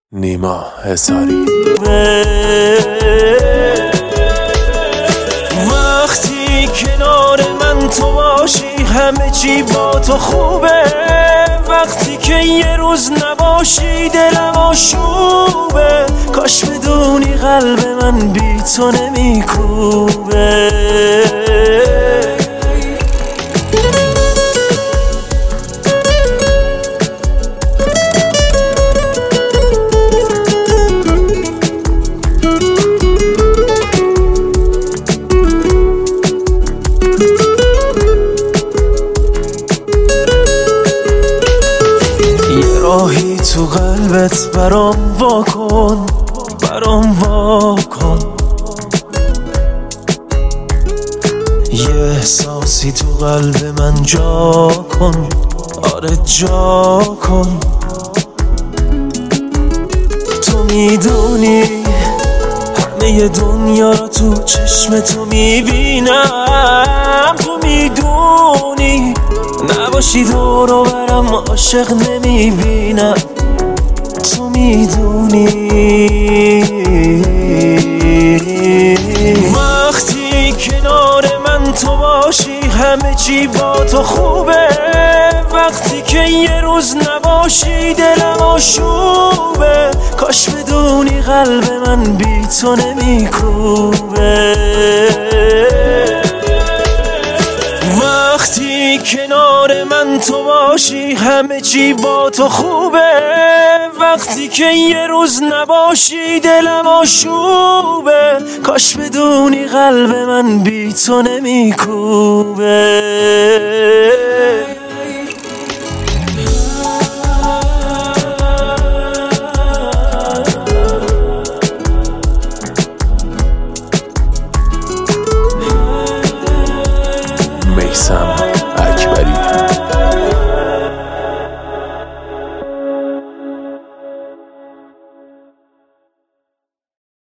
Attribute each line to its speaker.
Speaker 1: نیما حصاری.
Speaker 2: وقتی کنار من تو باشی همه چی با تو خوبه، وقتی که یه روز نباشی دلم آشوبه، کاش بدونی قلب من بی تو نمیکوبه. راهی تو قلبت برام واکن، برام واکن. یه احساسی تو قلب من جا کن، آره جا کن. تو میدونی همه دنیا رو تو چشم تو میبینم، تو میدونی نباشی دور و برم عاشق نمیبینم، تو میدونی. وقتی کنار من تو باشی همه چی با تو خوبه، وقتی که یه روز نباشی دلم آشوبه، کاش بدونی قلب من بی تو نمیکوبه. وقتی کنار من تو باشی همه چی با تو خوبه، وقتی که یه روز نباشی دلم آشوبه، کاش بدونی قلب من بی تو نمیکوبه.